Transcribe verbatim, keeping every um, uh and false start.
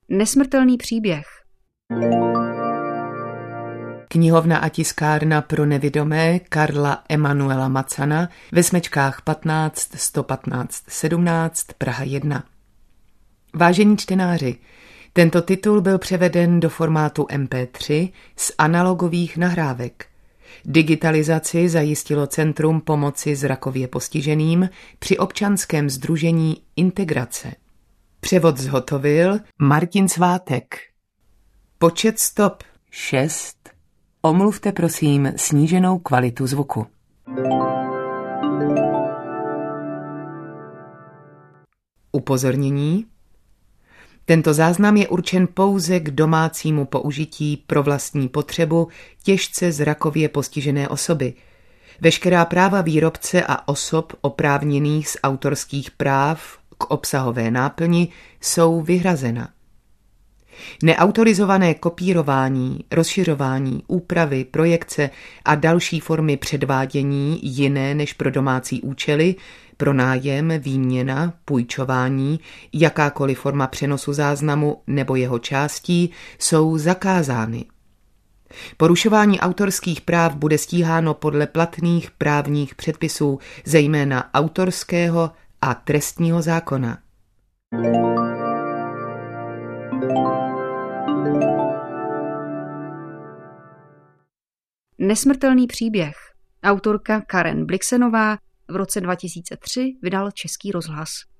Nesmrtelný příběh. Knihovna a tiskárna pro nevidomé Karla Emanuela Macana ve Smečkách patnáct sto patnáct sedmnáct Praha jedna. Vážení čtenáři, tento titul byl převeden do formátu em pé tři z analogových nahrávek. Digitalizaci zajistilo Centrum pomoci zrakově postiženým při občanském sdružení Integrace. Převod zhotovil Martin Svátek. Počet stop šest. Omluvte prosím sníženou kvalitu zvuku. Upozornění. Tento záznam je určen pouze k domácímu použití pro vlastní potřebu těžce zrakově postižené osoby. Veškerá práva výrobce a osob oprávněných z autorských práv k obsahové náplni jsou vyhrazena. Neautorizované kopírování, rozšiřování, úpravy, projekce a další formy předvádění jiné než pro domácí účely, pronájem, výměna, půjčování, jakákoliv forma přenosu záznamu nebo jeho částí jsou zakázány. Porušování autorských práv bude stíháno podle platných právních předpisů, zejména autorského a trestního zákona. Nesmrtelný příběh. Autorka Karen Blixenová v roce dva tisíce tři vydal Český rozhlas.